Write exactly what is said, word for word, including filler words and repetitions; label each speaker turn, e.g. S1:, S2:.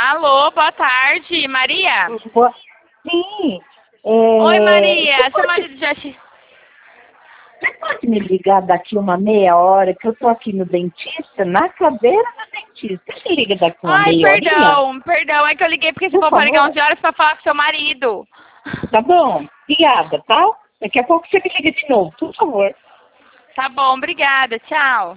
S1: Alô, boa tarde, Maria?
S2: Boa- Sim. É...
S1: Oi, Maria,
S2: Você
S1: seu
S2: pode,
S1: marido já te...
S2: você pode me ligar daqui uma meia hora, que eu tô aqui no dentista, na cadeira do dentista. Você liga daqui uma
S1: Ai,
S2: meia horinha?
S1: perdão, perdão, é que eu liguei porque você
S2: Por
S1: falou para ligar
S2: favor.
S1: onze horas para falar com seu marido.
S2: Tá bom? Obrigada, tá? Daqui a pouco você me liga de novo, por favor.
S1: Tá bom, obrigada, tchau.